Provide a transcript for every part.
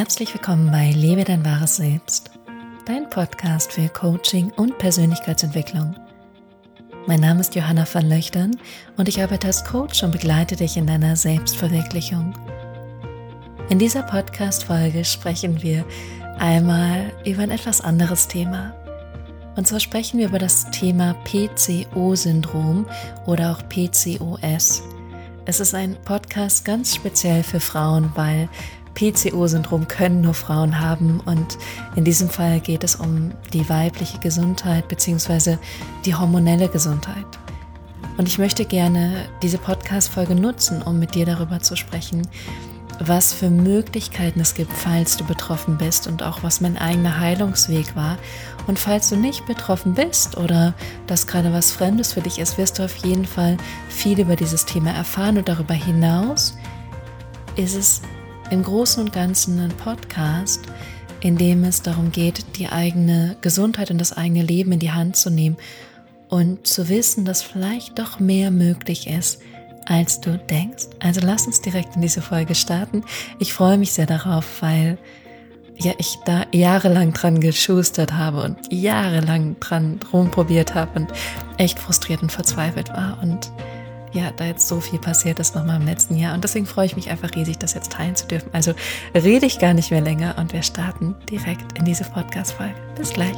Herzlich willkommen bei Lebe dein wahres Selbst, dein Podcast für Coaching und Persönlichkeitsentwicklung. Mein Name ist Johanna van Löchtern und ich arbeite als Coach und begleite dich in deiner Selbstverwirklichung. In dieser Podcast-Folge sprechen wir einmal über ein etwas anderes Thema. Und zwar sprechen wir über das Thema PCO-Syndrom oder auch PCOS. Es ist ein Podcast ganz speziell für Frauen, weil PCO-Syndrom können nur Frauen haben und in diesem Fall geht es um die weibliche Gesundheit bzw. die hormonelle Gesundheit. Und ich möchte gerne diese Podcast-Folge nutzen, um mit dir darüber zu sprechen, was für Möglichkeiten es gibt, falls du betroffen bist und auch was mein eigener Heilungsweg war. Und falls du nicht betroffen bist oder das gerade was Fremdes für dich ist, wirst du auf jeden Fall viel über dieses Thema erfahren. Und darüber hinaus ist es im Großen und Ganzen ein Podcast, in dem es darum geht, die eigene Gesundheit und das eigene Leben in die Hand zu nehmen und zu wissen, dass vielleicht doch mehr möglich ist, als du denkst. Also lass uns direkt in diese Folge starten. Ich freue mich sehr darauf, weil ich da jahrelang dran geschustert habe und jahrelang dran rumprobiert habe und echt frustriert und verzweifelt war und da jetzt so viel passiert ist nochmal im letzten Jahr und deswegen freue ich mich einfach riesig, das jetzt teilen zu dürfen. Also rede ich gar nicht mehr länger und wir starten direkt in diese Podcast-Folge. Bis gleich.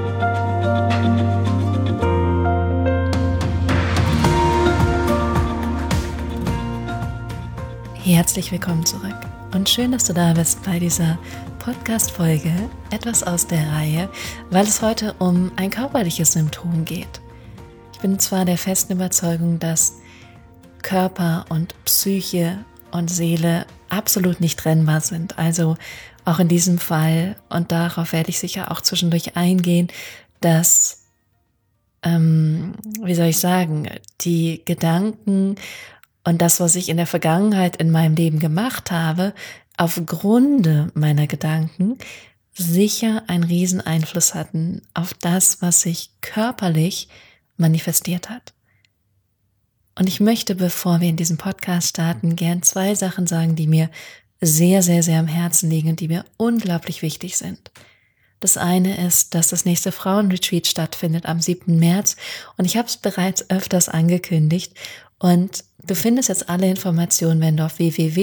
Herzlich willkommen zurück und schön, dass du da bist bei dieser Podcast-Folge, etwas aus der Reihe, weil es heute um ein körperliches Symptom geht. Ich bin zwar der festen Überzeugung, dass Körper und Psyche und Seele absolut nicht trennbar sind. Also auch in diesem Fall, und darauf werde ich sicher auch zwischendurch eingehen, dass, die Gedanken und das, was ich in der Vergangenheit in meinem Leben gemacht habe, aufgrund meiner Gedanken sicher einen riesen Einfluss hatten auf das, was sich körperlich manifestiert hat. Und ich möchte, bevor wir in diesem Podcast starten, gern 2 Sachen sagen, die mir sehr, sehr, sehr am Herzen liegen und die mir unglaublich wichtig sind. Das eine ist, dass das nächste Frauenretreat stattfindet am 7. März und ich habe es bereits öfters angekündigt und du findest jetzt alle Informationen, wenn du auf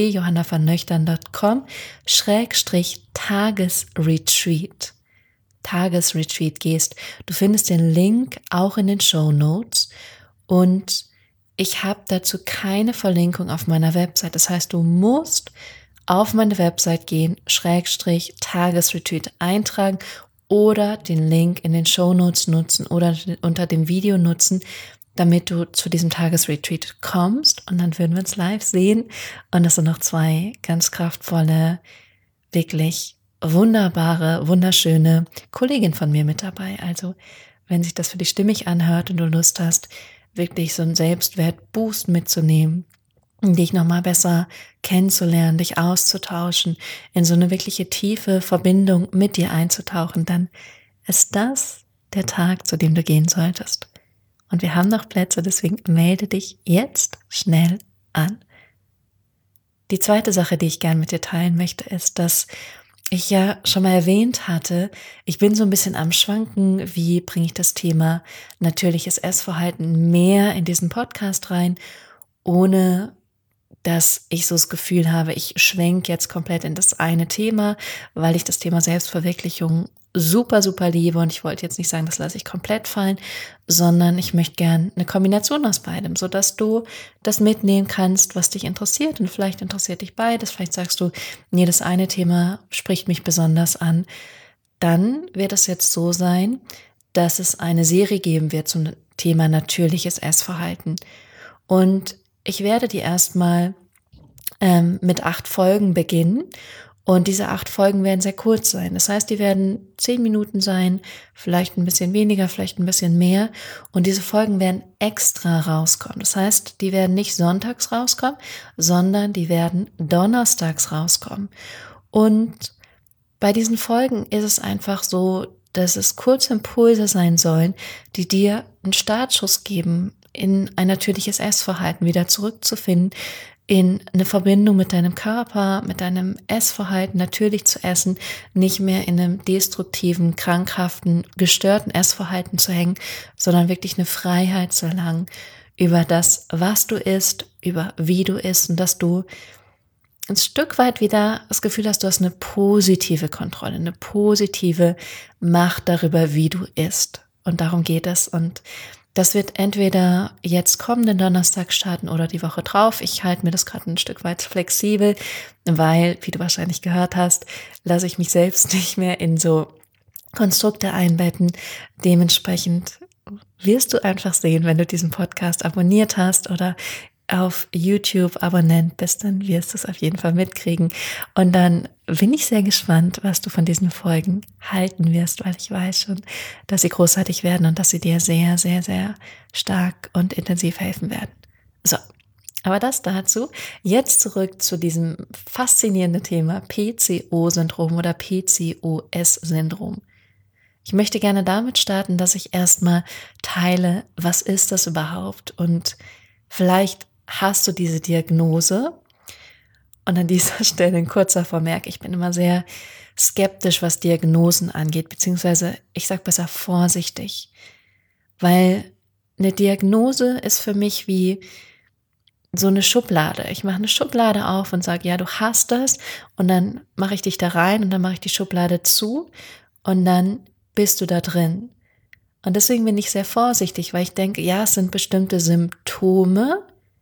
www.johannavanlöchtern.com/Tagesretreat gehst. Du findest den Link auch in den Shownotes und ich habe dazu keine Verlinkung auf meiner Website. Das heißt, du musst auf meine Website gehen, /Tagesretreat eintragen oder den Link in den Shownotes nutzen oder unter dem Video nutzen, damit du zu diesem Tagesretreat kommst und dann würden wir uns live sehen. Und es sind noch 2 ganz kraftvolle, wirklich wunderbare, wunderschöne Kolleginnen von mir mit dabei. Also wenn sich das für dich stimmig anhört und du Lust hast, wirklich so einen Selbstwert-Boost mitzunehmen, dich nochmal besser kennenzulernen, dich auszutauschen, in so eine wirkliche tiefe Verbindung mit dir einzutauchen, dann ist das der Tag, zu dem du gehen solltest. Und wir haben noch Plätze, deswegen melde dich jetzt schnell an. Die zweite Sache, die ich gern mit dir teilen möchte, ist, dass ich ja schon mal erwähnt hatte, ich bin so ein bisschen am Schwanken, wie bringe ich das Thema natürliches Essverhalten mehr in diesen Podcast rein, ohne dass ich so das Gefühl habe, ich schwenke jetzt komplett in das eine Thema, weil ich das Thema Selbstverwirklichung super, super liebe und ich wollte jetzt nicht sagen, das lasse ich komplett fallen, sondern ich möchte gern eine Kombination aus beidem, sodass du das mitnehmen kannst, was dich interessiert und vielleicht interessiert dich beides, vielleicht sagst du, nee, das eine Thema spricht mich besonders an, dann wird es jetzt so sein, dass es eine Serie geben wird zum Thema natürliches Essverhalten und ich werde die erstmal mit 8 Folgen beginnen. Und diese 8 Folgen werden sehr kurz sein. Das heißt, die werden 10 Minuten sein, vielleicht ein bisschen weniger, vielleicht ein bisschen mehr. Und diese Folgen werden extra rauskommen. Das heißt, die werden nicht sonntags rauskommen, sondern die werden donnerstags rauskommen. Und bei diesen Folgen ist es einfach so, dass es kurze Impulse sein sollen, die dir einen Startschuss geben, in ein natürliches Essverhalten wieder zurückzufinden, in eine Verbindung mit deinem Körper, mit deinem Essverhalten natürlich zu essen, nicht mehr in einem destruktiven, krankhaften, gestörten Essverhalten zu hängen, sondern wirklich eine Freiheit zu erlangen über das, was du isst, über wie du isst und dass du ein Stück weit wieder das Gefühl hast, du hast eine positive Kontrolle, eine positive Macht darüber, wie du isst. Und darum geht es. Und das wird entweder jetzt kommenden Donnerstag starten oder die Woche drauf. Ich halte mir das gerade ein Stück weit flexibel, weil, wie du wahrscheinlich gehört hast, lasse ich mich selbst nicht mehr in so Konstrukte einbetten. Dementsprechend wirst du einfach sehen, wenn du diesen Podcast abonniert hast oder auf YouTube Abonnent bist, dann wirst du es auf jeden Fall mitkriegen. Und dann bin ich sehr gespannt, was du von diesen Folgen halten wirst, weil ich weiß schon, dass sie großartig werden und dass sie dir sehr, sehr, sehr stark und intensiv helfen werden. So, aber das dazu. Jetzt zurück zu diesem faszinierenden Thema PCO-Syndrom oder PCOS-Syndrom. Ich möchte gerne damit starten, dass ich erstmal teile, was ist das überhaupt? Und vielleicht hast du diese Diagnose. Und an dieser Stelle ein kurzer Vermerk. Ich bin immer sehr skeptisch, was Diagnosen angeht, beziehungsweise ich sage besser vorsichtig. Weil eine Diagnose ist für mich wie so eine Schublade. Ich mache eine Schublade auf und sage, ja, du hast das. Und dann mache ich dich da rein und dann mache ich die Schublade zu. Und dann bist du da drin. Und deswegen bin ich sehr vorsichtig, weil ich denke, ja, es sind bestimmte Symptome,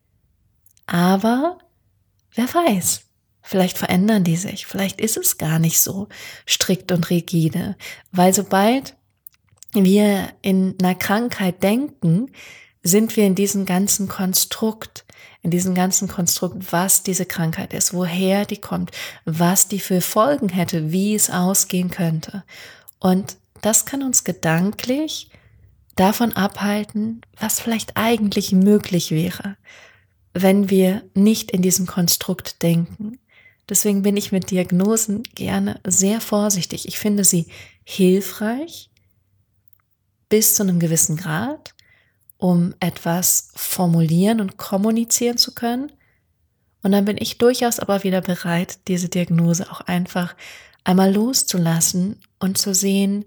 aber wer weiß, vielleicht verändern die sich, vielleicht ist es gar nicht so strikt und rigide, weil sobald wir in einer Krankheit denken, sind wir in diesem ganzen Konstrukt, was diese Krankheit ist, woher die kommt, was die für Folgen hätte, wie es ausgehen könnte. Und das kann uns gedanklich davon abhalten, was vielleicht eigentlich möglich wäre, wenn wir nicht in diesem Konstrukt denken. Deswegen bin ich mit Diagnosen gerne sehr vorsichtig. Ich finde sie hilfreich bis zu einem gewissen Grad, um etwas formulieren und kommunizieren zu können. Und dann bin ich durchaus aber wieder bereit, diese Diagnose auch einfach einmal loszulassen und zu sehen,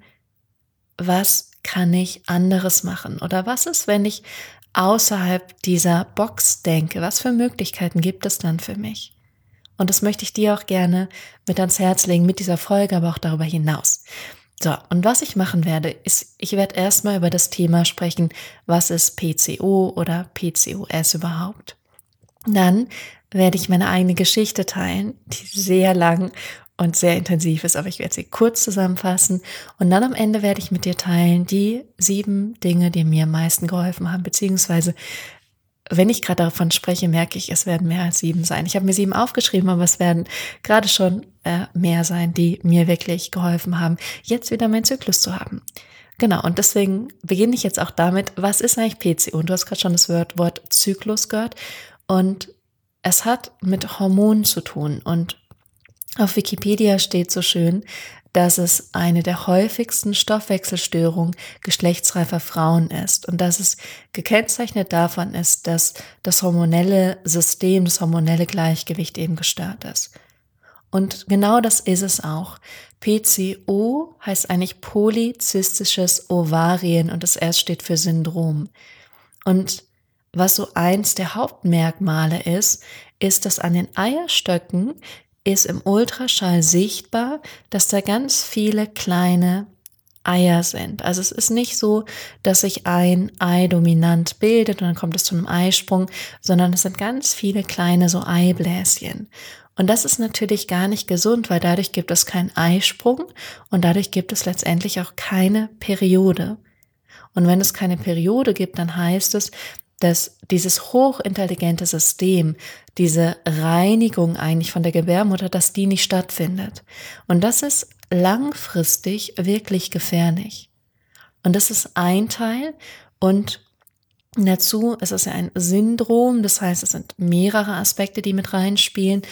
was kann ich anderes machen? Oder was ist, wenn ich außerhalb dieser Box denke? Was für Möglichkeiten gibt es dann für mich? Und das möchte ich dir auch gerne mit ans Herz legen, mit dieser Folge, aber auch darüber hinaus. So, und was ich machen werde, ist, ich werde erstmal über das Thema sprechen, was ist PCO oder PCOS überhaupt? Dann werde ich meine eigene Geschichte teilen, die sehr lang und sehr intensiv ist, aber ich werde sie kurz zusammenfassen und dann am Ende werde ich mit dir teilen die 7 Dinge, die mir am meisten geholfen haben, beziehungsweise wenn ich gerade davon spreche, merke ich, es werden mehr als 7 sein. Ich habe mir 7 aufgeschrieben, aber es werden gerade schon mehr sein, die mir wirklich geholfen haben, jetzt wieder meinen Zyklus zu haben. Genau, und deswegen beginne ich jetzt auch damit, was ist eigentlich PCO? Und du hast gerade schon das Wort Zyklus gehört und es hat mit Hormonen zu tun und auf Wikipedia steht so schön, dass es eine der häufigsten Stoffwechselstörungen geschlechtsreifer Frauen ist und dass es gekennzeichnet davon ist, dass das hormonelle System, das hormonelle Gleichgewicht eben gestört ist. Und genau das ist es auch. PCO heißt eigentlich polyzystisches Ovarien und das S steht für Syndrom. Und was so eins der Hauptmerkmale ist, dass an den Eierstöcken ist im Ultraschall sichtbar, dass da ganz viele kleine Eier sind. Also es ist nicht so, dass sich ein Ei dominant bildet und dann kommt es zu einem Eisprung, sondern es sind ganz viele kleine so Eibläschen. Und das ist natürlich gar nicht gesund, weil dadurch gibt es keinen Eisprung und dadurch gibt es letztendlich auch keine Periode. Und wenn es keine Periode gibt, dann heißt es, dass dieses hochintelligente System, diese Reinigung eigentlich von der Gebärmutter, dass die nicht stattfindet. Und das ist langfristig wirklich gefährlich. Und das ist ein Teil. Und dazu ist es ja ein Syndrom, das heißt, es sind mehrere Aspekte, die mit reinspielen.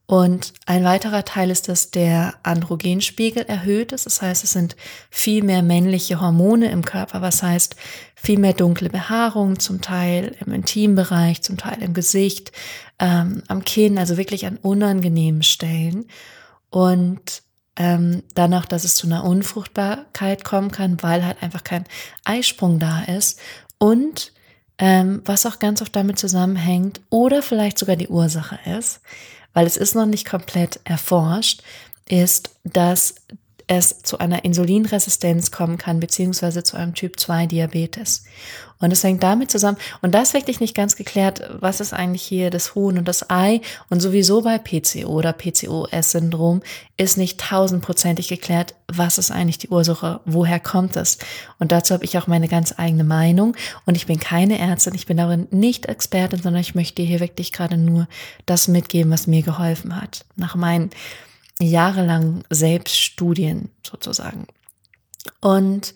Und ein weiterer Teil ist, dass der Androgenspiegel erhöht ist. Das heißt, es sind viel mehr männliche Hormone im Körper, was heißt viel mehr dunkle Behaarung, zum Teil im Intimbereich, zum Teil im Gesicht, am Kinn, also wirklich an unangenehmen Stellen. Und dann auch, dass es zu einer Unfruchtbarkeit kommen kann, weil halt einfach kein Eisprung da ist. Und was auch ganz oft damit zusammenhängt oder vielleicht sogar die Ursache ist, weil es ist noch nicht komplett erforscht, ist, dass es zu einer Insulinresistenz kommen kann, beziehungsweise zu einem Typ-2-Diabetes. Und es hängt damit zusammen, und da ist wirklich nicht ganz geklärt, was ist eigentlich hier das Huhn und das Ei, und sowieso bei PCO oder PCOS-Syndrom ist nicht 1000%ig geklärt, was ist eigentlich die Ursache, woher kommt es. Und dazu habe ich auch meine ganz eigene Meinung, und ich bin keine Ärztin, ich bin darin nicht Expertin, sondern ich möchte hier wirklich gerade nur das mitgeben, was mir geholfen hat, nach meinen jahrelangen Selbststudien sozusagen. Und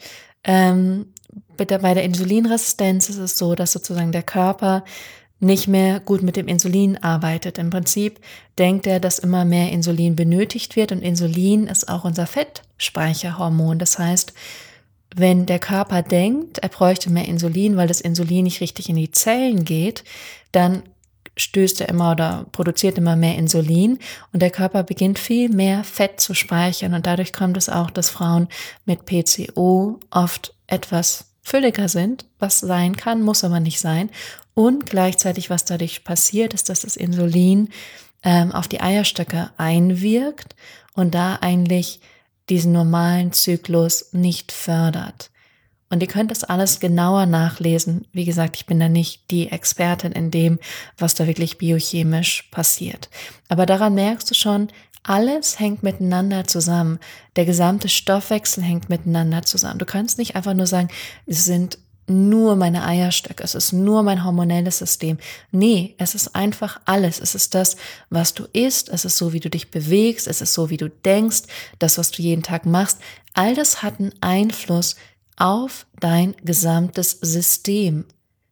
bei der Insulinresistenz ist es so, dass sozusagen der Körper nicht mehr gut mit dem Insulin arbeitet. Im Prinzip denkt er, dass immer mehr Insulin benötigt wird, und Insulin ist auch unser Fettspeicherhormon. Das heißt, wenn der Körper denkt, er bräuchte mehr Insulin, weil das Insulin nicht richtig in die Zellen geht, dann stößt er immer oder produziert immer mehr Insulin, und der Körper beginnt viel mehr Fett zu speichern, und dadurch kommt es auch, dass Frauen mit PCO oft etwas fülliger sind, was sein kann, muss aber nicht sein. Und gleichzeitig, was dadurch passiert, ist, dass das Insulin auf die Eierstöcke einwirkt und da eigentlich diesen normalen Zyklus nicht fördert. Und ihr könnt das alles genauer nachlesen. Wie gesagt, ich bin da nicht die Expertin in dem, was da wirklich biochemisch passiert. Aber daran merkst du schon, alles hängt miteinander zusammen. Der gesamte Stoffwechsel hängt miteinander zusammen. Du kannst nicht einfach nur sagen, es sind nur meine Eierstöcke, es ist nur mein hormonelles System. Nee, es ist einfach alles. Es ist das, was du isst, es ist so, wie du dich bewegst, es ist so, wie du denkst, das, was du jeden Tag machst. All das hat einen Einfluss auf dein gesamtes System.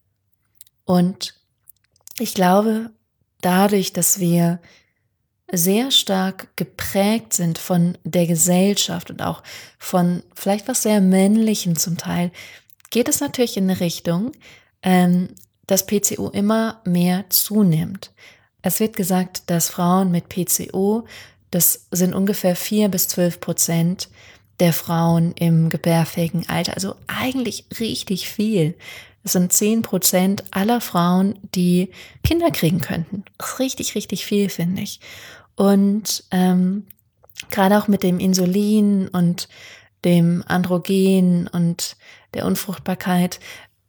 Und ich glaube, dadurch, dass wir sehr stark geprägt sind von der Gesellschaft und auch von vielleicht was sehr Männlichen zum Teil, geht es natürlich in eine Richtung, dass PCO immer mehr zunimmt. Es wird gesagt, dass Frauen mit PCO, das sind ungefähr 4-12% der Frauen im gebärfähigen Alter, also eigentlich richtig viel. Es sind 10% aller Frauen, die Kinder kriegen könnten. Das ist richtig, richtig viel, finde ich. Und gerade auch mit dem Insulin und dem Androgen und der Unfruchtbarkeit,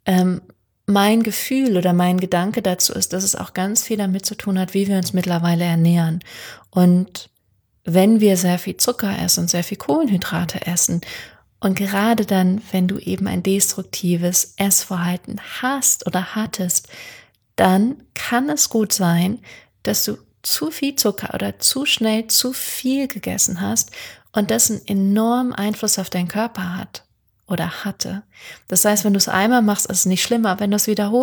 mein Gefühl oder mein Gedanke dazu ist, dass es auch ganz viel damit zu tun hat, wie wir uns mittlerweile ernähren. Und wenn wir sehr viel Zucker essen und sehr viel Kohlenhydrate essen, und gerade dann, wenn du eben ein destruktives Essverhalten hast oder hattest, dann kann es gut sein, dass du zu viel Zucker oder zu schnell zu viel gegessen hast und das einen enormen Einfluss auf deinen Körper hat oder hatte. Das heißt, wenn du es einmal machst, ist es nicht schlimmer. Wenn du es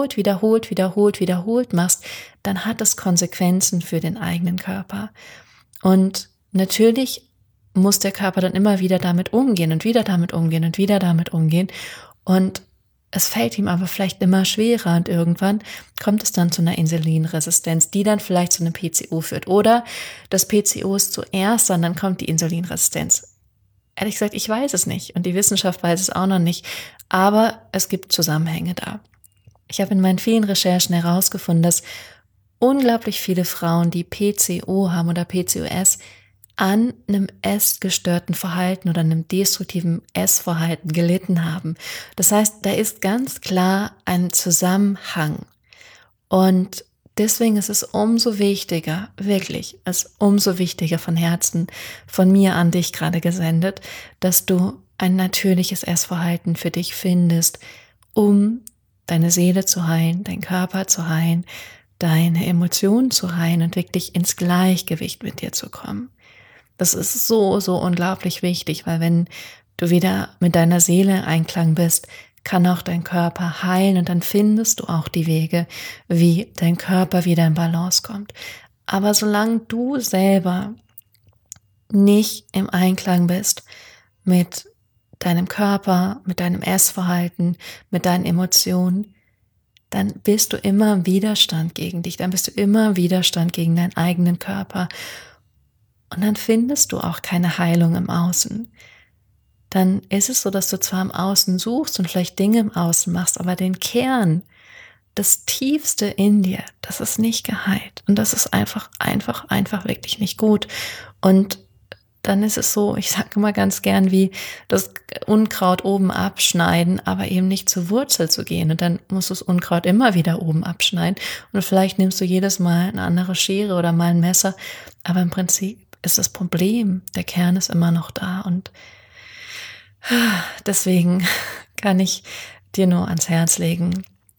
wiederholt machst, dann hat es Konsequenzen für den eigenen Körper. Und natürlich muss der Körper dann immer wieder damit umgehen und wieder damit umgehen und wieder damit umgehen. Und es fällt ihm aber vielleicht immer schwerer, und irgendwann kommt es dann zu einer Insulinresistenz, die dann vielleicht zu einem PCO führt. Oder das PCO ist zuerst, und dann kommt die Insulinresistenz. Ehrlich gesagt, ich weiß es nicht, und die Wissenschaft weiß es auch noch nicht. Aber es gibt Zusammenhänge da. Ich habe in meinen vielen Recherchen herausgefunden, dass unglaublich viele Frauen, die PCO haben oder PCOS, an einem essgestörten Verhalten oder einem destruktiven Essverhalten gelitten haben. Das heißt, da ist ganz klar ein Zusammenhang. Und deswegen ist es umso wichtiger, wirklich, es ist umso wichtiger von Herzen, von mir an dich gerade gesendet, dass du ein natürliches Essverhalten für dich findest, um deine Seele zu heilen, deinen Körper zu heilen, deine Emotionen zu heilen und wirklich ins Gleichgewicht mit dir zu kommen. Das ist so, so unglaublich wichtig, weil wenn du wieder mit deiner Seele in Einklang bist, kann auch dein Körper heilen, und dann findest du auch die Wege, wie dein Körper wieder in Balance kommt. Aber solange du selber nicht im Einklang bist mit deinem Körper, mit deinem Essverhalten, mit deinen Emotionen, dann bist du immer im Widerstand gegen dich, dann bist du immer im Widerstand gegen deinen eigenen Körper und dann findest du auch keine Heilung im Außen. Dann ist es so, dass du zwar im Außen suchst und vielleicht Dinge im Außen machst, aber den Kern, das Tiefste in dir, das ist nicht geheilt und das ist einfach wirklich nicht gut. Und dann ist es so, ich sage immer ganz gern, wie das Unkraut oben abschneiden, aber eben nicht zur Wurzel zu gehen. Und dann musst du das Unkraut immer wieder oben abschneiden. Und vielleicht nimmst du jedes Mal eine andere Schere oder mal ein Messer. Aber im Prinzip ist das Problem, der Kern ist immer noch da. Und deswegen kann ich dir nur ans Herz legen,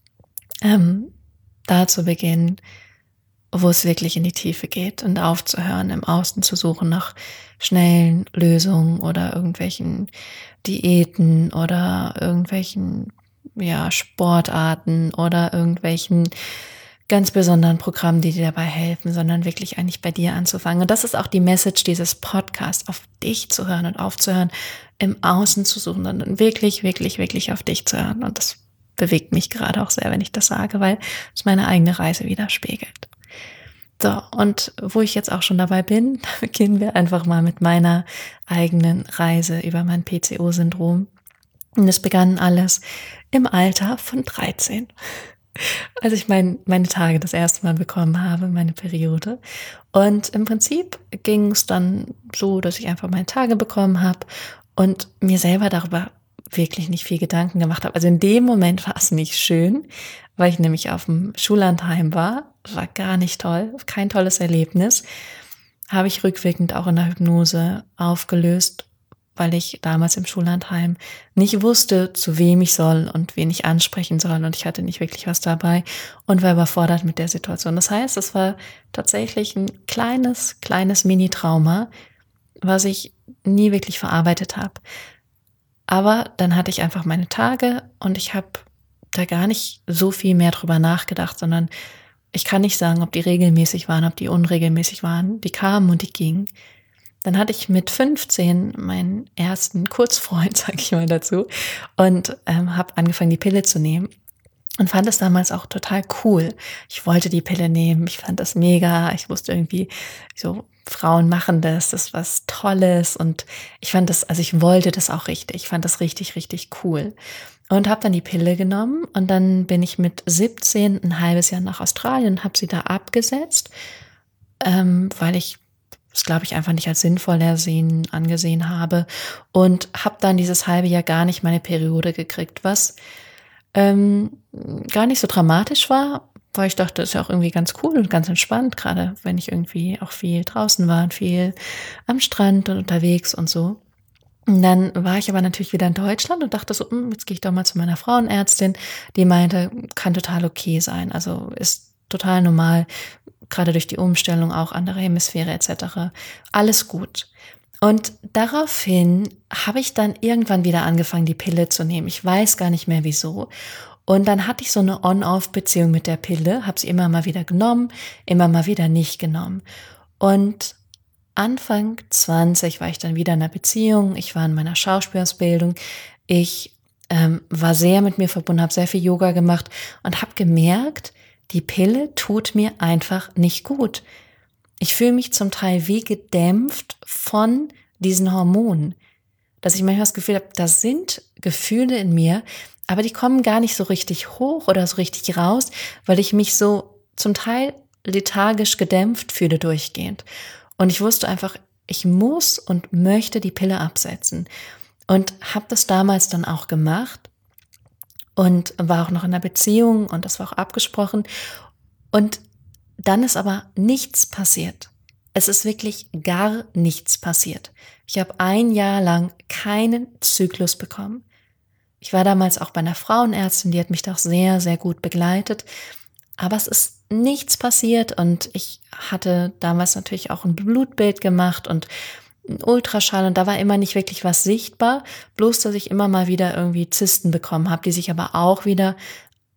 da zu beginnen, wo es wirklich in die Tiefe geht und aufzuhören, im Außen zu suchen nach schnellen Lösungen oder irgendwelchen Diäten oder irgendwelchen Sportarten oder irgendwelchen ganz besonderen Programmen, die dir dabei helfen, sondern wirklich eigentlich bei dir anzufangen. Und das ist auch die Message dieses Podcasts, auf dich zu hören und aufzuhören, im Außen zu suchen, sondern wirklich auf dich zu hören. Und das bewegt mich gerade auch sehr, wenn ich das sage, weil es meine eigene Reise widerspiegelt. So, und wo ich jetzt auch schon dabei bin, da beginnen wir einfach mal mit meiner eigenen Reise über mein PCO-Syndrom. Und es begann alles im Alter von 13. Als ich meine Tage das erste Mal bekommen habe, meine Periode. Und im Prinzip ging es dann so, dass ich einfach meine Tage bekommen habe und mir selber darüber wirklich nicht viel Gedanken gemacht habe. Also in dem Moment war es nicht schön, weil ich nämlich auf dem Schullandheim war. War gar nicht toll, kein tolles Erlebnis. Habe ich rückwirkend auch in der Hypnose aufgelöst, weil ich damals im Schullandheim nicht wusste, zu wem ich soll und wen ich ansprechen soll. Und ich hatte nicht wirklich was dabei und war überfordert mit der Situation. Das heißt, es war tatsächlich ein kleines Mini-Trauma, was ich nie wirklich verarbeitet habe. Aber dann hatte ich einfach meine Tage und ich habe da gar nicht so viel mehr drüber nachgedacht, sondern ich kann nicht sagen, ob die regelmäßig waren, ob die unregelmäßig waren. Die kamen und die gingen. Dann hatte ich mit 15 meinen ersten Kurzfreund, sage ich mal dazu, und habe angefangen, die Pille zu nehmen. Und fand es damals auch total cool. Ich wollte die Pille nehmen, ich fand das mega. Ich wusste irgendwie, so Frauen machen das ist was Tolles. Und ich fand das, also ich wollte das auch richtig. Ich fand das richtig cool. Und habe dann die Pille genommen und dann bin ich mit 17 ein halbes Jahr nach Australien und habe sie da abgesetzt, weil ich das, glaube ich, einfach nicht als sinnvoll angesehen habe. Und habe dann dieses halbe Jahr gar nicht meine Periode gekriegt, was gar nicht so dramatisch war, weil ich dachte, das ist ja auch irgendwie ganz cool und ganz entspannt, gerade wenn ich irgendwie auch viel draußen war und viel am Strand und unterwegs und so. Und dann war ich aber natürlich wieder in Deutschland und dachte so, jetzt gehe ich doch mal zu meiner Frauenärztin, die meinte, kann total okay sein, also ist total normal, gerade durch die Umstellung auch andere Hemisphäre etc. Alles gut. Und daraufhin habe ich dann irgendwann wieder angefangen, die Pille zu nehmen. Ich weiß gar nicht mehr wieso. Und dann hatte ich so eine On-Off-Beziehung mit der Pille, habe sie immer mal wieder genommen, immer mal wieder nicht genommen. Und Anfang 20 war ich dann wieder in einer Beziehung. Ich war in meiner Schauspielausbildung. Ich war sehr mit mir verbunden, habe sehr viel Yoga gemacht und habe gemerkt, die Pille tut mir einfach nicht gut. Ich fühle mich zum Teil wie gedämpft von diesen Hormonen, dass ich manchmal das Gefühl habe, da sind Gefühle in mir, aber die kommen gar nicht so richtig hoch oder so richtig raus, weil ich mich so zum Teil lethargisch gedämpft fühle durchgehend. Und ich wusste einfach, ich muss und möchte die Pille absetzen. Und habe das damals dann auch gemacht und war auch noch in einer Beziehung und das war auch abgesprochen. Und dann ist aber nichts passiert. Es ist wirklich gar nichts passiert. Ich habe ein Jahr lang keinen Zyklus bekommen. Ich war damals auch bei einer Frauenärztin, die hat mich doch sehr gut begleitet. Aber es ist nichts passiert und ich hatte damals natürlich auch ein Blutbild gemacht und einen Ultraschall und da war immer nicht wirklich was sichtbar. Bloß, dass ich immer mal wieder irgendwie Zysten bekommen habe, die sich aber auch wieder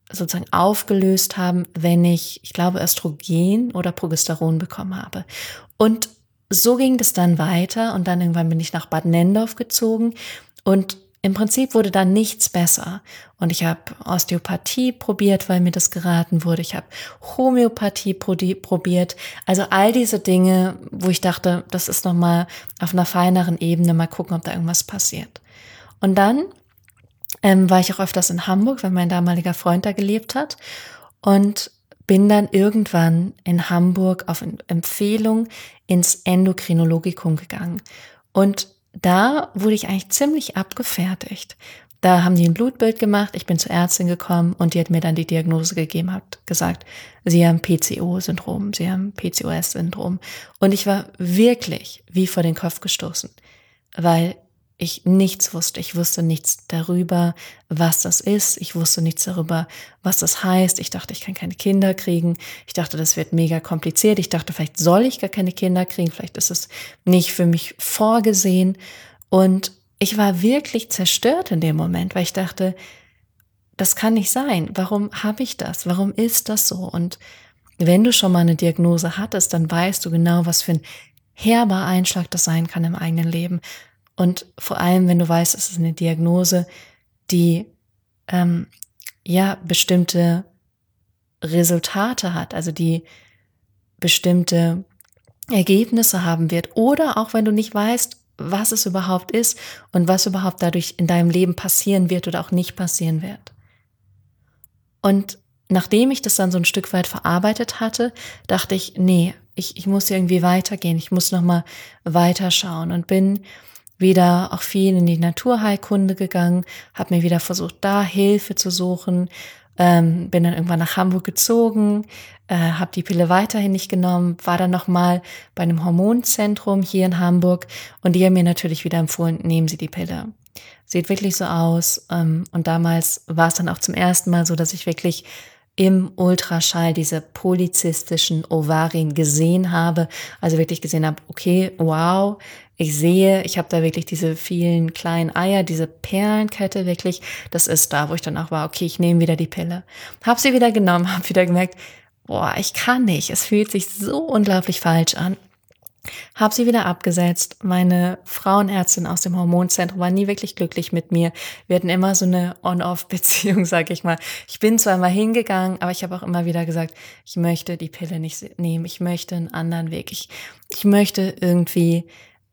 sozusagen aufgelöst haben, wenn ich glaube, Östrogen oder Progesteron bekommen habe. Und so ging das dann weiter und dann irgendwann bin ich nach Bad Nenndorf gezogen und im Prinzip wurde dann nichts besser. Und ich habe Osteopathie probiert, weil mir das geraten wurde. Ich habe Homöopathie probiert. Also all diese Dinge, wo ich dachte, das ist nochmal auf einer feineren Ebene, mal gucken, ob da irgendwas passiert. Und dann war ich auch öfters in Hamburg, weil mein damaliger Freund da gelebt hat. Und bin dann irgendwann in Hamburg auf Empfehlung ins Endokrinologikum gegangen. Und da wurde ich eigentlich ziemlich abgefertigt. Da haben die ein Blutbild gemacht, ich bin zur Ärztin gekommen und die hat mir dann die Diagnose gegeben, hat gesagt, sie haben PCO-Syndrom, sie haben PCOS-Syndrom. Und ich war wirklich wie vor den Kopf gestoßen, weil ich nichts wusste. Ich wusste nichts darüber, was das ist. Ich wusste nichts darüber, was das heißt. Ich dachte, ich kann keine Kinder kriegen. Ich dachte, das wird mega kompliziert. Ich dachte, vielleicht soll ich gar keine Kinder kriegen. Vielleicht ist es nicht für mich vorgesehen. Und ich war wirklich zerstört in dem Moment, weil ich dachte, das kann nicht sein. Warum habe ich das? Warum ist das so? Und wenn du schon mal eine Diagnose hattest, dann weißt du genau, was für ein herber Einschlag das sein kann im eigenen Leben. Und vor allem, wenn du weißt, es ist eine Diagnose, die bestimmte Resultate hat, also die bestimmte Ergebnisse haben wird. Oder auch wenn du nicht weißt, was es überhaupt ist und was überhaupt dadurch in deinem Leben passieren wird oder auch nicht passieren wird. Und nachdem ich das dann so ein Stück weit verarbeitet hatte, dachte ich, nee, ich muss irgendwie weitergehen, ich muss nochmal weiterschauen und bin wieder auch viel in die Naturheilkunde gegangen, habe mir wieder versucht, da Hilfe zu suchen, bin dann irgendwann nach Hamburg gezogen, habe die Pille weiterhin nicht genommen, war dann nochmal bei einem Hormonzentrum hier in Hamburg und die haben mir natürlich wieder empfohlen, nehmen Sie die Pille. Sieht wirklich so aus und damals war es dann auch zum ersten Mal so, dass ich wirklich im Ultraschall diese polyzystischen Ovarien gesehen habe, also wirklich gesehen habe, okay, wow, ich habe da wirklich diese vielen kleinen Eier, diese Perlenkette wirklich, das ist da, wo ich dann auch war, okay, ich nehme wieder die Pille. Habe sie wieder genommen, habe wieder gemerkt, boah, ich kann nicht, es fühlt sich so unglaublich falsch an. Habe sie wieder abgesetzt. Meine Frauenärztin aus dem Hormonzentrum war nie wirklich glücklich mit mir. Wir hatten immer so eine On-Off-Beziehung, sag ich mal. Ich bin zwar mal hingegangen, aber ich habe auch immer wieder gesagt, ich möchte die Pille nicht nehmen. Ich möchte einen anderen Weg. Ich möchte irgendwie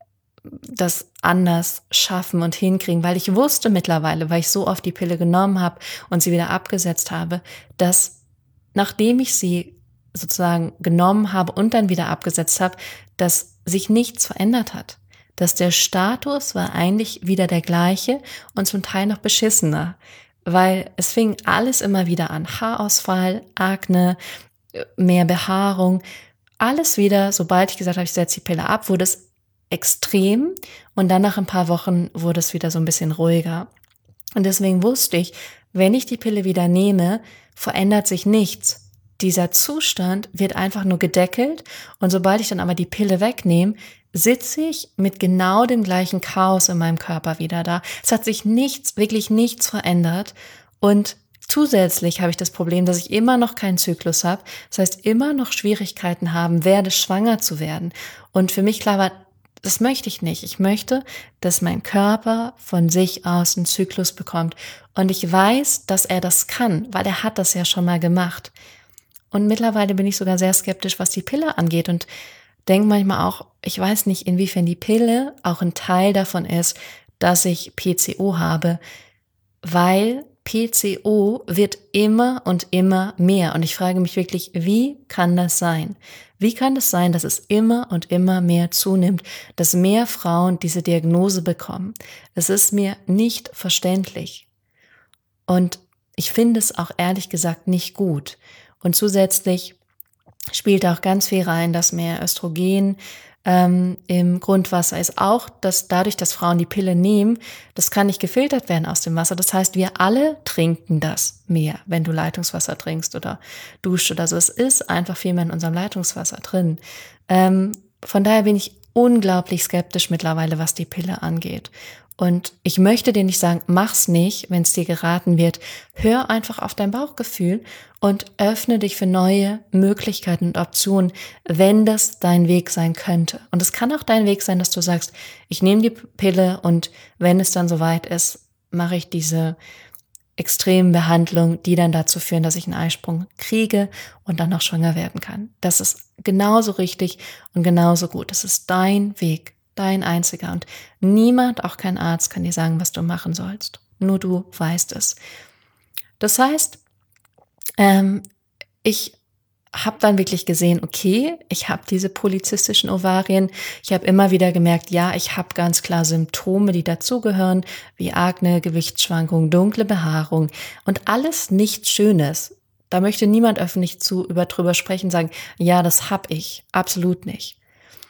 das anders schaffen und hinkriegen, weil ich wusste mittlerweile, weil ich so oft die Pille genommen habe und sie wieder abgesetzt habe, dass nachdem ich sie sozusagen genommen habe und dann wieder abgesetzt habe, dass sich nichts verändert hat. Dass der Status war eigentlich wieder der gleiche und zum Teil noch beschissener, weil es fing alles immer wieder an. Haarausfall, Akne, mehr Behaarung, alles wieder, sobald ich gesagt habe, ich setze die Pille ab, wurde es extrem und dann nach ein paar Wochen wurde es wieder so ein bisschen ruhiger. Und deswegen wusste ich, wenn ich die Pille wieder nehme, verändert sich nichts. Dieser Zustand wird einfach nur gedeckelt und sobald ich dann aber die Pille wegnehme, sitze ich mit genau dem gleichen Chaos in meinem Körper wieder da. Es hat sich nichts, wirklich nichts verändert und zusätzlich habe ich das Problem, dass ich immer noch keinen Zyklus habe. Das heißt, immer noch Schwierigkeiten haben werde, schwanger zu werden. Und für mich klar war, das möchte ich nicht. Ich möchte, dass mein Körper von sich aus einen Zyklus bekommt. Und ich weiß, dass er das kann, weil er hat das ja schon mal gemacht. Und mittlerweile bin ich sogar sehr skeptisch, was die Pille angeht und denke manchmal auch, ich weiß nicht, inwiefern die Pille auch ein Teil davon ist, dass ich PCO habe, weil PCO wird immer und immer mehr. Und ich frage mich wirklich, wie kann das sein? Wie kann das sein, dass es immer und immer mehr zunimmt, dass mehr Frauen diese Diagnose bekommen? Es ist mir nicht verständlich. Und ich finde es auch ehrlich gesagt nicht gut. Und zusätzlich spielt auch ganz viel rein, dass mehr Östrogen im Grundwasser ist. Auch, dass dadurch, dass Frauen die Pille nehmen, das kann nicht gefiltert werden aus dem Wasser. Das heißt, wir alle trinken das mehr, wenn du Leitungswasser trinkst oder duscht oder so. Es ist einfach viel mehr in unserem Leitungswasser drin. Von daher bin ich unglaublich skeptisch mittlerweile, was die Pille angeht. Und ich möchte dir nicht sagen, mach's nicht, wenn es dir geraten wird. Hör einfach auf dein Bauchgefühl und öffne dich für neue Möglichkeiten und Optionen, wenn das dein Weg sein könnte. Und es kann auch dein Weg sein, dass du sagst, ich nehme die Pille und wenn es dann soweit ist, mache ich diese extremen Behandlungen, die dann dazu führen, dass ich einen Eisprung kriege und dann auch schwanger werden kann. Das ist genauso richtig und genauso gut. Das ist dein Weg. Dein einziger. Und niemand, auch kein Arzt, kann dir sagen, was du machen sollst. Nur du weißt es. Das heißt, ich habe dann wirklich gesehen, okay, ich habe diese polyzystischen Ovarien. Ich habe immer wieder gemerkt, ja, ich habe ganz klar Symptome, die dazugehören, wie Akne, Gewichtsschwankungen, dunkle Behaarung und alles nichts Schönes. Da möchte niemand öffentlich drüber sprechen, sagen, ja, das habe ich. Absolut nicht.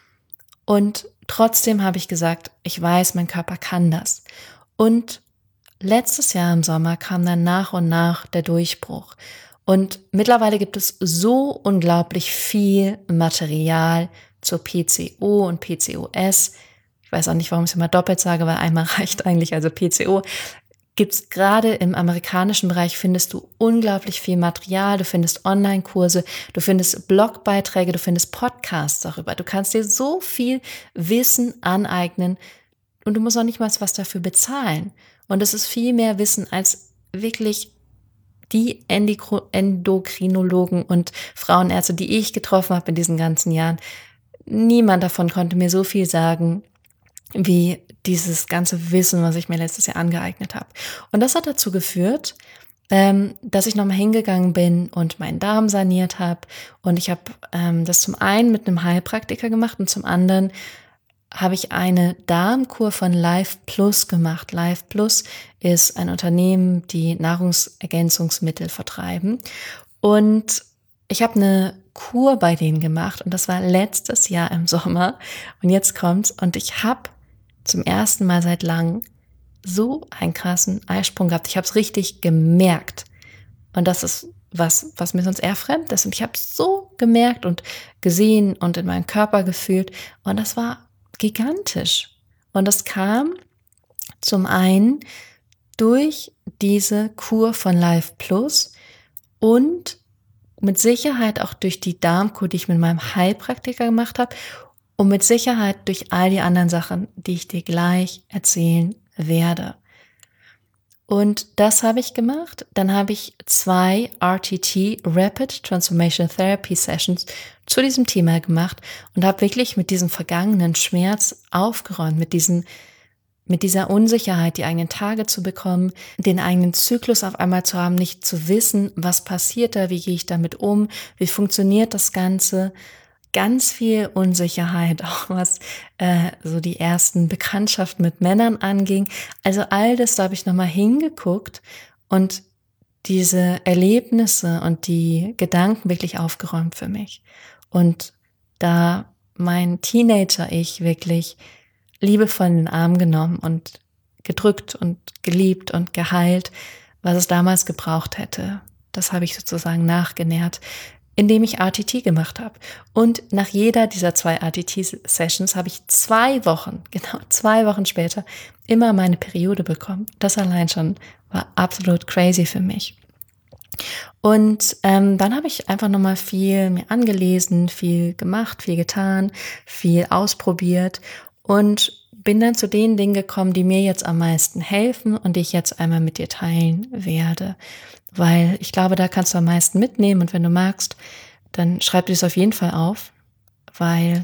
Und trotzdem habe ich gesagt, ich weiß, mein Körper kann das. Und letztes Jahr im Sommer kam dann nach und nach der Durchbruch. Und mittlerweile gibt es so unglaublich viel Material zur PCO und PCOS. Ich weiß auch nicht, warum ich es immer doppelt sage, weil einmal reicht eigentlich. Also PCO gibt's gerade im amerikanischen Bereich, findest du unglaublich viel Material, du findest Online-Kurse, du findest Blogbeiträge, du findest Podcasts darüber. Du kannst dir so viel Wissen aneignen und du musst auch nicht mal was dafür bezahlen. Und es ist viel mehr Wissen als wirklich die Endokrinologen und Frauenärzte, die ich getroffen habe in diesen ganzen Jahren. Niemand davon konnte mir so viel sagen, wie dieses ganze Wissen, was ich mir letztes Jahr angeeignet habe. Und das hat dazu geführt, dass ich nochmal hingegangen bin und meinen Darm saniert habe. Und ich habe das zum einen mit einem Heilpraktiker gemacht und zum anderen habe ich eine Darmkur von Life Plus gemacht. Life Plus ist ein Unternehmen, die Nahrungsergänzungsmittel vertreiben. Und ich habe eine Kur bei denen gemacht und das war letztes Jahr im Sommer. Und jetzt kommt's und ich habe zum ersten Mal seit langem so einen krassen Eisprung gehabt. Ich habe es richtig gemerkt. Und das ist was mir sonst eher fremd ist. Und ich habe es so gemerkt und gesehen und in meinem Körper gefühlt. Und das war gigantisch. Und das kam zum einen durch diese Kur von Life Plus und mit Sicherheit auch durch die Darmkur, die ich mit meinem Heilpraktiker gemacht habe und mit Sicherheit durch all die anderen Sachen, die ich dir gleich erzählen werde. Und das habe ich gemacht. Dann habe ich 2 RTT, Rapid Transformation Therapy Sessions, zu diesem Thema gemacht und habe wirklich mit diesem vergangenen Schmerz aufgeräumt, mit dieser Unsicherheit, die eigenen Tage zu bekommen, den eigenen Zyklus auf einmal zu haben, nicht zu wissen, was passiert da, wie gehe ich damit um, wie funktioniert das Ganze. Ganz viel Unsicherheit, auch was so die ersten Bekanntschaften mit Männern anging. Also all das, da habe ich nochmal hingeguckt und diese Erlebnisse und die Gedanken wirklich aufgeräumt für mich. Und da mein Teenager-Ich wirklich liebevoll in den Arm genommen und gedrückt und geliebt und geheilt, was es damals gebraucht hätte. Das habe ich sozusagen nachgenährt, indem ich RTT gemacht habe. Und nach jeder dieser 2 RTT-Sessions habe ich 2 Wochen, genau 2 Wochen später, immer meine Periode bekommen. Das allein schon war absolut crazy für mich. Und dann habe ich einfach nochmal viel mir angelesen, viel gemacht, viel getan, viel ausprobiert und bin dann zu den Dingen gekommen, die mir jetzt am meisten helfen und die ich jetzt einmal mit dir teilen werde. Weil ich glaube, da kannst du am meisten mitnehmen und wenn du magst, dann schreib dir das auf jeden Fall auf, weil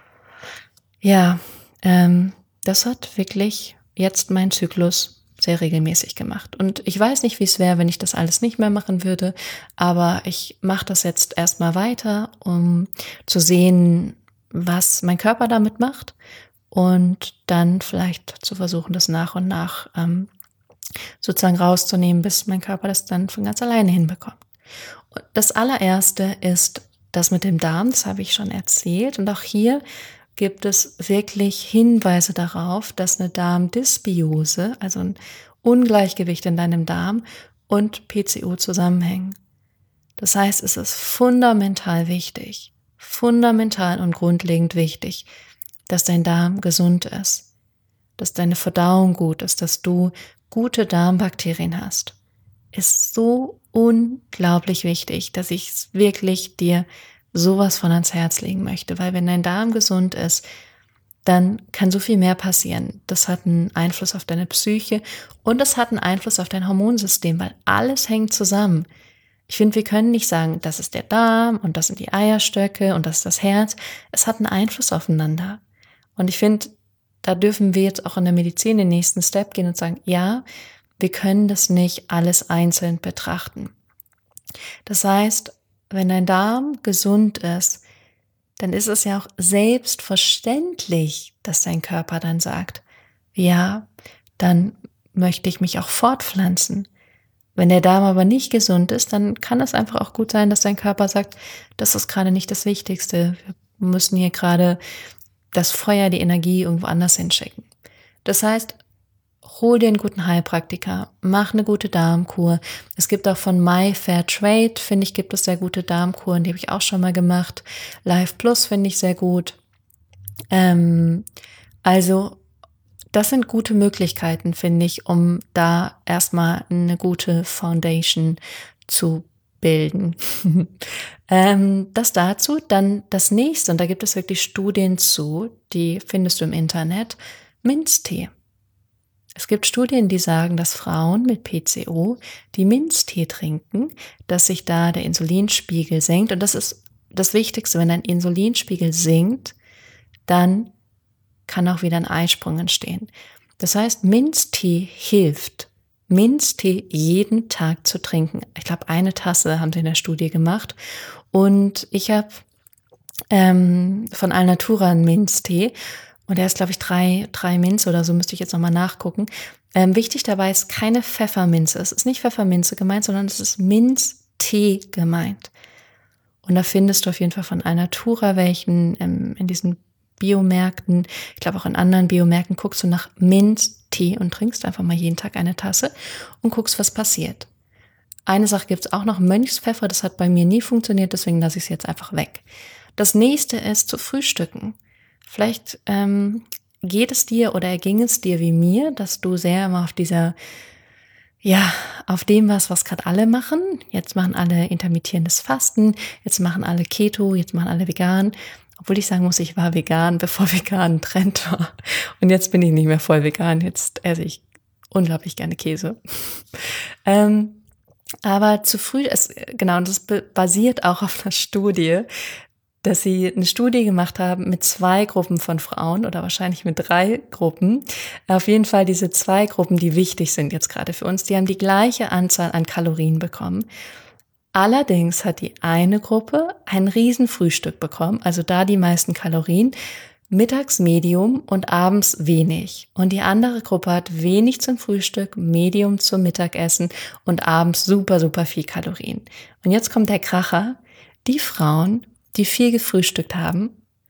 ja, das hat wirklich jetzt meinen Zyklus sehr regelmäßig gemacht. Und ich weiß nicht, wie es wäre, wenn ich das alles nicht mehr machen würde, aber ich mache das jetzt erstmal weiter, um zu sehen, was mein Körper damit macht und dann vielleicht zu versuchen, das nach und nach sozusagen rauszunehmen, bis mein Körper das dann von ganz alleine hinbekommt. Und das allererste ist das mit dem Darm, das habe ich schon erzählt. Und auch hier gibt es wirklich Hinweise darauf, dass eine Darmdysbiose, also ein Ungleichgewicht in deinem Darm und PCO zusammenhängen. Das heißt, es ist fundamental wichtig, fundamental und grundlegend wichtig, dass dein Darm gesund ist, dass deine Verdauung gut ist, dass du gute Darmbakterien hast, ist so unglaublich wichtig, dass ich es wirklich dir sowas von ans Herz legen möchte, weil wenn dein Darm gesund ist, dann kann so viel mehr passieren. Das hat einen Einfluss auf deine Psyche und das hat einen Einfluss auf dein Hormonsystem, weil alles hängt zusammen. Ich finde, wir können nicht sagen, das ist der Darm und das sind die Eierstöcke und das ist das Herz. Es hat einen Einfluss aufeinander. Und ich finde, da dürfen wir jetzt auch in der Medizin den nächsten Step gehen und sagen, ja, wir können das nicht alles einzeln betrachten. Das heißt, wenn dein Darm gesund ist, dann ist es ja auch selbstverständlich, dass dein Körper dann sagt, ja, dann möchte ich mich auch fortpflanzen. Wenn der Darm aber nicht gesund ist, dann kann es einfach auch gut sein, dass dein Körper sagt, das ist gerade nicht das Wichtigste. Wir müssen hier gerade das Feuer, die Energie irgendwo anders hinschicken. Das heißt, hol dir einen guten Heilpraktiker, mach eine gute Darmkur. Es gibt auch von My Fair Trade, finde ich, gibt es sehr gute Darmkuren, die habe ich auch schon mal gemacht. Life Plus finde ich sehr gut. Also das sind gute Möglichkeiten, finde ich, um da erstmal eine gute Foundation zu bilden. Das dazu, dann das nächste, und da gibt es wirklich Studien zu, die findest du im Internet, Minztee. Es gibt Studien, die sagen, dass Frauen mit PCO, die Minztee trinken, dass sich da der Insulinspiegel senkt. Und das ist das Wichtigste, wenn dein Insulinspiegel sinkt, dann kann auch wieder ein Eisprung entstehen. Das heißt, Minztee hilft, Minztee jeden Tag zu trinken. Ich glaube, 1 Tasse haben sie in der Studie gemacht. Und ich habe von Alnatura einen Minztee. Und der ist, glaube ich, 3 Minze oder so, müsste ich jetzt nochmal nachgucken. Wichtig dabei ist keine Pfefferminze. Es ist nicht Pfefferminze gemeint, sondern es ist Minztee gemeint. Und da findest du auf jeden Fall von Alnatura welchen in diesen Biomärkten. Ich glaube auch in anderen Biomärkten guckst du nach Minztee und trinkst einfach mal jeden Tag 1 Tasse und guckst, was passiert. Eine Sache gibt es auch noch, Mönchspfeffer, das hat bei mir nie funktioniert, deswegen lasse ich es jetzt einfach weg. Das nächste ist zu frühstücken. Vielleicht geht es dir oder erging es dir wie mir, dass du sehr immer auf dem was gerade alle machen. Jetzt machen alle intermittierendes Fasten, jetzt machen alle Keto, jetzt machen alle vegan. Obwohl ich sagen muss, ich war vegan, bevor vegan ein Trend war. Und jetzt bin ich nicht mehr voll vegan, jetzt esse ich unglaublich gerne Käse. Aber zu früh, und das basiert auch auf einer Studie, dass sie eine Studie gemacht haben mit 2 Gruppen von Frauen oder wahrscheinlich mit 3 Gruppen. Auf jeden Fall diese 2 Gruppen, die wichtig sind jetzt gerade für uns, die haben die gleiche Anzahl an Kalorien bekommen. Allerdings hat die eine Gruppe ein Riesenfrühstück bekommen, also da die meisten Kalorien, mittags Medium und abends wenig. Und die andere Gruppe hat wenig zum Frühstück, Medium zum Mittagessen und abends super, super viel Kalorien. Und jetzt kommt der Kracher. Die Frauen, die viel gefrühstückt haben,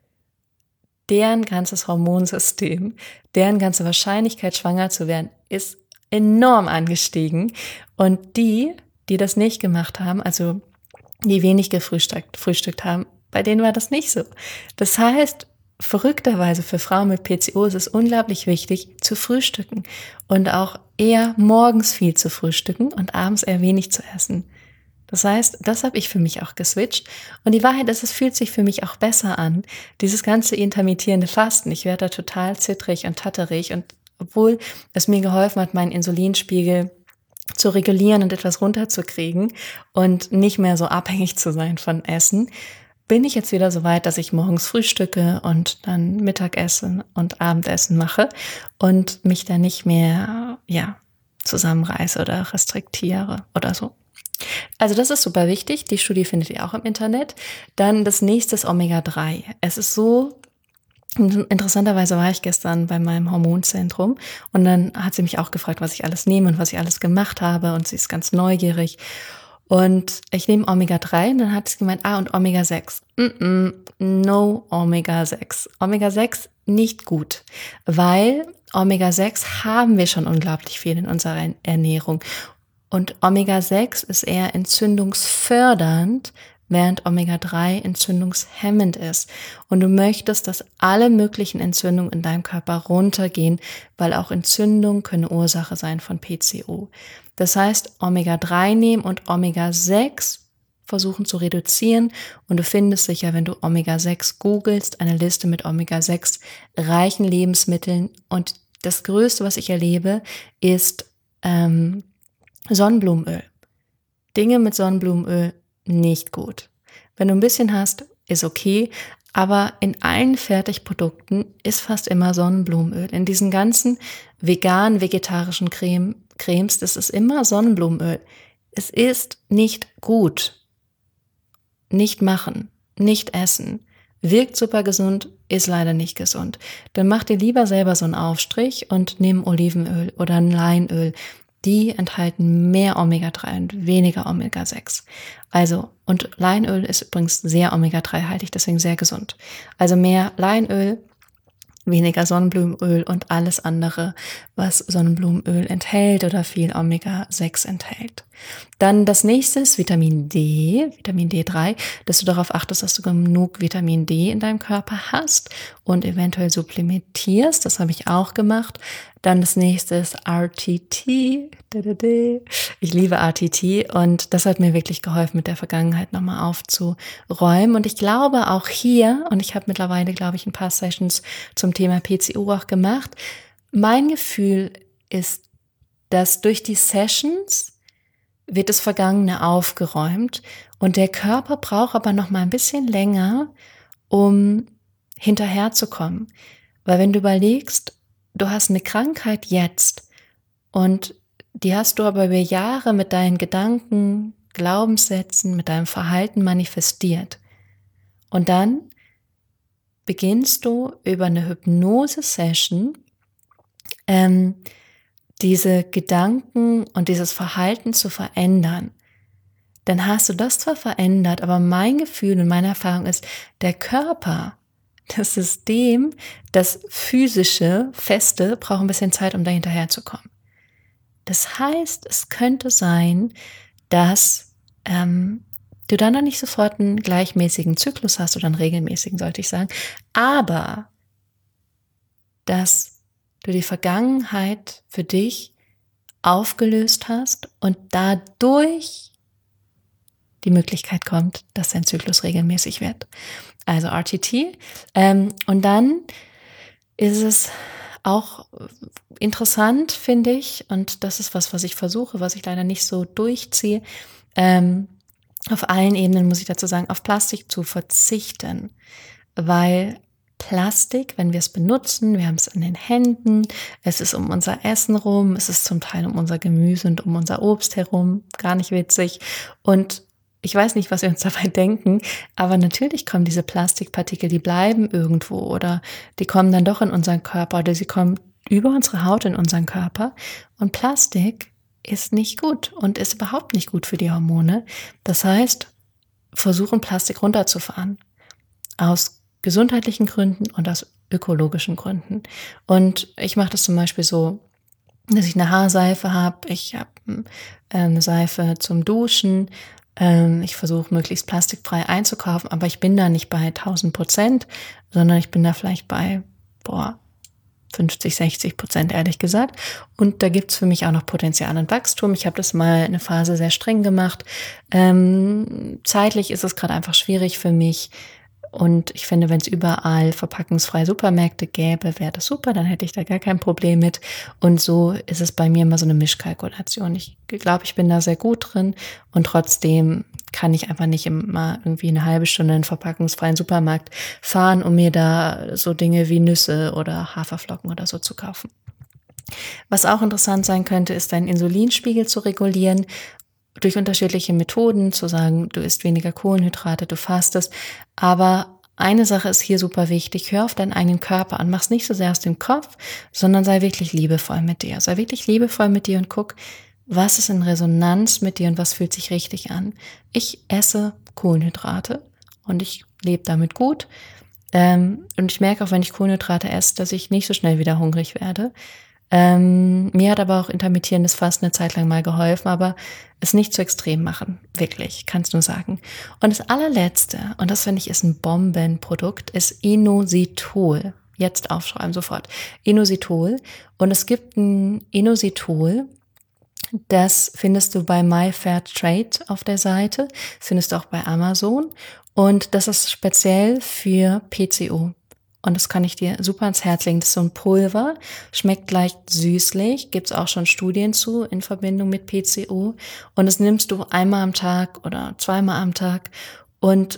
deren ganzes Hormonsystem, deren ganze Wahrscheinlichkeit, schwanger zu werden, ist enorm angestiegen. Und die das nicht gemacht haben, also die wenig gefrühstückt haben, bei denen war das nicht so. Das heißt, verrückterweise für Frauen mit PCO ist es unglaublich wichtig zu frühstücken und auch eher morgens viel zu frühstücken und abends eher wenig zu essen. Das heißt, das habe ich für mich auch geswitcht. Und die Wahrheit ist, es fühlt sich für mich auch besser an, dieses ganze intermittierende Fasten. Ich werde da total zittrig und tatterig. Und obwohl es mir geholfen hat, meinen Insulinspiegel zu regulieren und etwas runterzukriegen und nicht mehr so abhängig zu sein von Essen, bin ich jetzt wieder so weit, dass ich morgens frühstücke und dann Mittagessen und Abendessen mache und mich da nicht mehr zusammenreiße oder restriktiere oder so. Also das ist super wichtig. Die Studie findet ihr auch im Internet. Dann das nächste ist Omega-3. Es ist so, interessanterweise war ich gestern bei meinem Hormonzentrum und dann hat sie mich auch gefragt, was ich alles nehme und was ich alles gemacht habe und sie ist ganz neugierig. Und ich nehme Omega-3 und dann hat sie gemeint, und Omega-6. No Omega-6. Omega-6 nicht gut, weil Omega-6 haben wir schon unglaublich viel in unserer Ernährung. Und Omega-6 ist eher entzündungsfördernd, während Omega-3 entzündungshemmend ist. Und du möchtest, dass alle möglichen Entzündungen in deinem Körper runtergehen, weil auch Entzündungen können Ursache sein von PCO. Das heißt, Omega-3 nehmen und Omega-6 versuchen zu reduzieren, und du findest sicher, wenn du Omega-6 googelst, eine Liste mit Omega-6 reichen Lebensmitteln, und das Größte, was ich erlebe, ist Sonnenblumenöl. Dinge mit Sonnenblumenöl nicht gut. Wenn du ein bisschen hast, ist okay, aber in allen Fertigprodukten ist fast immer Sonnenblumenöl. In diesen ganzen veganen, vegetarischen Cremes, das ist immer Sonnenblumenöl. Es ist nicht gut. Nicht machen, nicht essen. Wirkt super gesund, ist leider nicht gesund. Dann mach dir lieber selber so einen Aufstrich und nimm Olivenöl oder ein Leinöl. Die enthalten mehr Omega-3 und weniger Omega-6. Also, und Leinöl ist übrigens sehr Omega-3-haltig, deswegen sehr gesund. Also mehr Leinöl, weniger Sonnenblumenöl und alles andere, was Sonnenblumenöl enthält oder viel Omega-6 enthält. Dann das nächste ist Vitamin D3, dass du darauf achtest, dass du genug Vitamin D in deinem Körper hast und eventuell supplementierst. Das habe ich auch gemacht. Dann das nächste ist RTT. Ich liebe RTT, und das hat mir wirklich geholfen, mit der Vergangenheit nochmal aufzuräumen. Und ich glaube auch hier, und ich habe mittlerweile, glaube ich, ein paar Sessions zum Thema PCO auch gemacht, mein Gefühl ist, dass durch die Sessions wird das Vergangene aufgeräumt, und der Körper braucht aber noch mal ein bisschen länger, um hinterherzukommen. Weil wenn du überlegst, du hast eine Krankheit jetzt und die hast du aber über Jahre mit deinen Gedanken, Glaubenssätzen, mit deinem Verhalten manifestiert. Und dann beginnst du über eine Hypnose-Session diese Gedanken und dieses Verhalten zu verändern. Dann hast du das zwar verändert, aber mein Gefühl und meine Erfahrung ist, der Körper, das System, das physische, feste, braucht ein bisschen Zeit, um da hinterherzukommen. Das heißt, es könnte sein, dass du dann noch nicht sofort einen gleichmäßigen Zyklus hast oder einen regelmäßigen, sollte ich sagen, aber dass du die Vergangenheit für dich aufgelöst hast und dadurch die Möglichkeit kommt, dass dein Zyklus regelmäßig wird. Also RTT. Und dann ist es auch interessant, finde ich, und das ist was ich versuche, was ich leider nicht so durchziehe, auf allen Ebenen, muss ich dazu sagen, auf Plastik zu verzichten, weil Plastik, wenn wir es benutzen, wir haben es in den Händen, es ist um unser Essen rum, es ist zum Teil um unser Gemüse und um unser Obst herum, gar nicht witzig. Und ich weiß nicht, was wir uns dabei denken, aber natürlich kommen diese Plastikpartikel, die bleiben irgendwo oder die kommen dann doch in unseren Körper oder sie kommen über unsere Haut in unseren Körper. Und Plastik ist nicht gut und ist überhaupt nicht gut für die Hormone. Das heißt, versuchen Plastik runterzufahren. Aus gesundheitlichen Gründen und aus ökologischen Gründen. Und ich mache das zum Beispiel so, dass ich eine Haarseife habe. Ich habe eine Seife zum Duschen. Ich versuche möglichst plastikfrei einzukaufen, aber ich bin da nicht bei 1000%, sondern ich bin da vielleicht bei 50-60%, ehrlich gesagt. Und da gibt's für mich auch noch Potenzial und Wachstum. Ich habe das mal eine Phase sehr streng gemacht. Zeitlich ist es gerade einfach schwierig für mich. Und ich finde, wenn es überall verpackungsfreie Supermärkte gäbe, wäre das super, dann hätte ich da gar kein Problem mit. Und so ist es bei mir immer so eine Mischkalkulation. Ich glaube, ich bin da sehr gut drin und trotzdem kann ich einfach nicht immer irgendwie eine halbe Stunde in einen verpackungsfreien Supermarkt fahren, um mir da so Dinge wie Nüsse oder Haferflocken oder so zu kaufen. Was auch interessant sein könnte, ist deinen Insulinspiegel zu regulieren. Durch unterschiedliche Methoden, zu sagen, du isst weniger Kohlenhydrate, du fastest. Aber eine Sache ist hier super wichtig, hör auf deinen eigenen Körper an, mach's nicht so sehr aus dem Kopf, sondern sei wirklich liebevoll mit dir. Sei wirklich liebevoll mit dir und guck, was ist in Resonanz mit dir und was fühlt sich richtig an. Ich esse Kohlenhydrate und ich lebe damit gut. Und ich merke auch, wenn ich Kohlenhydrate esse, dass ich nicht so schnell wieder hungrig werde. Mir hat aber auch intermittierendes Fasten eine Zeit lang mal geholfen, aber es nicht zu extrem machen, wirklich, kannst du sagen. Und das allerletzte, und das finde ich ist ein Bombenprodukt, ist Inositol. Jetzt aufschreiben, sofort. Inositol. Und es gibt ein Inositol, das findest du bei MyFairTrade auf der Seite, das findest du auch bei Amazon. Und das ist speziell für PCO. Und das kann ich dir super ans Herz legen. Das ist so ein Pulver, schmeckt leicht süßlich, gibt es auch schon Studien zu in Verbindung mit PCO. Und das nimmst du einmal am Tag oder zweimal am Tag. Und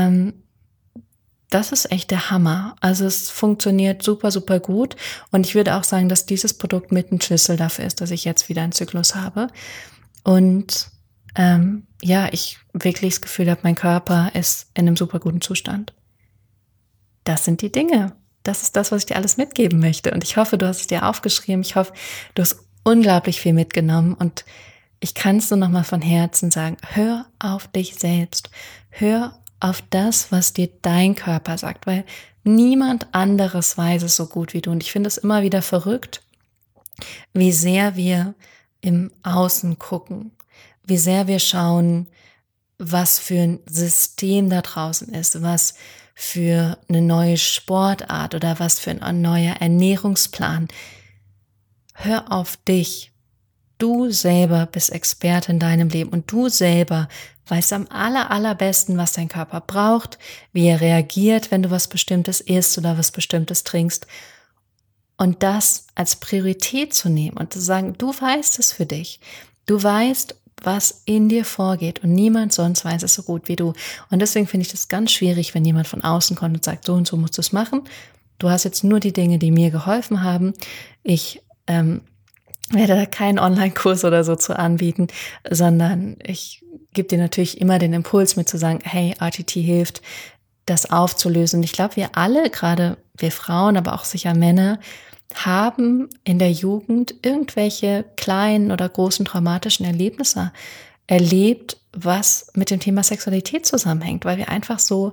das ist echt der Hammer. Also es funktioniert super, super gut. Und ich würde auch sagen, dass dieses Produkt mit ein Schlüssel dafür ist, dass ich jetzt wieder einen Zyklus habe. Und ich wirklich das Gefühl habe, mein Körper ist in einem super guten Zustand. Das sind die Dinge. Das ist das, was ich dir alles mitgeben möchte. Und ich hoffe, du hast es dir aufgeschrieben. Ich hoffe, du hast unglaublich viel mitgenommen. Und ich kann es nur noch mal von Herzen sagen, hör auf dich selbst. Hör auf das, was dir dein Körper sagt, weil niemand anderes weiß es so gut wie du. Und ich finde es immer wieder verrückt, wie sehr wir im Außen gucken, wie sehr wir schauen, was für ein System da draußen ist, was für eine neue Sportart oder was für ein neuer Ernährungsplan. Hör auf dich. Du selber bist Experte in deinem Leben und du selber weißt am allerbesten, was dein Körper braucht, wie er reagiert, wenn du was Bestimmtes isst oder was Bestimmtes trinkst. Und das als Priorität zu nehmen und zu sagen, du weißt es für dich. Du weißt, was in dir vorgeht und niemand sonst weiß es so gut wie du. Und deswegen finde ich das ganz schwierig, wenn jemand von außen kommt und sagt, so und so musst du es machen. Du hast jetzt nur die Dinge, die mir geholfen haben. Ich werde da keinen Online-Kurs oder so zu anbieten, sondern ich gebe dir natürlich immer den Impuls mit zu sagen, hey, RTT hilft, das aufzulösen. Und ich glaube, wir alle, gerade wir Frauen, aber auch sicher Männer, haben in der Jugend irgendwelche kleinen oder großen traumatischen Erlebnisse erlebt, was mit dem Thema Sexualität zusammenhängt, weil wir einfach so,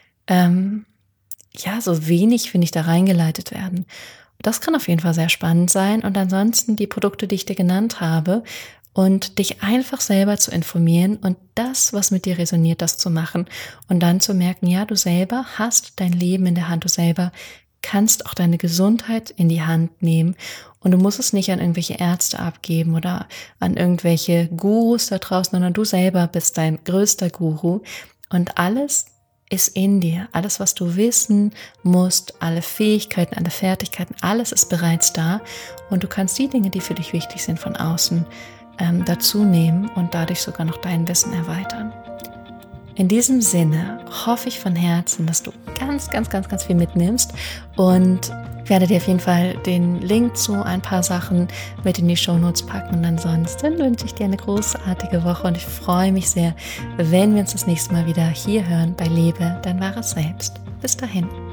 so wenig, finde ich, da reingeleitet werden. Das kann auf jeden Fall sehr spannend sein. Und ansonsten die Produkte, die ich dir genannt habe, und dich einfach selber zu informieren und das, was mit dir resoniert, das zu machen und dann zu merken, ja, du selber hast dein Leben in der Hand, du selber kannst auch deine Gesundheit in die Hand nehmen und du musst es nicht an irgendwelche Ärzte abgeben oder an irgendwelche Gurus da draußen, sondern du selber bist dein größter Guru und alles ist in dir. Alles, was du wissen musst, alle Fähigkeiten, alle Fertigkeiten, alles ist bereits da und du kannst die Dinge, die für dich wichtig sind, von außen dazu nehmen und dadurch sogar noch dein Wissen erweitern. In diesem Sinne hoffe ich von Herzen, dass du ganz, ganz, ganz, ganz viel mitnimmst und werde dir auf jeden Fall den Link zu ein paar Sachen mit in die Shownotes packen und ansonsten wünsche ich dir eine großartige Woche und ich freue mich sehr, wenn wir uns das nächste Mal wieder hier hören bei Lebe dein wahres Selbst. Bis dahin.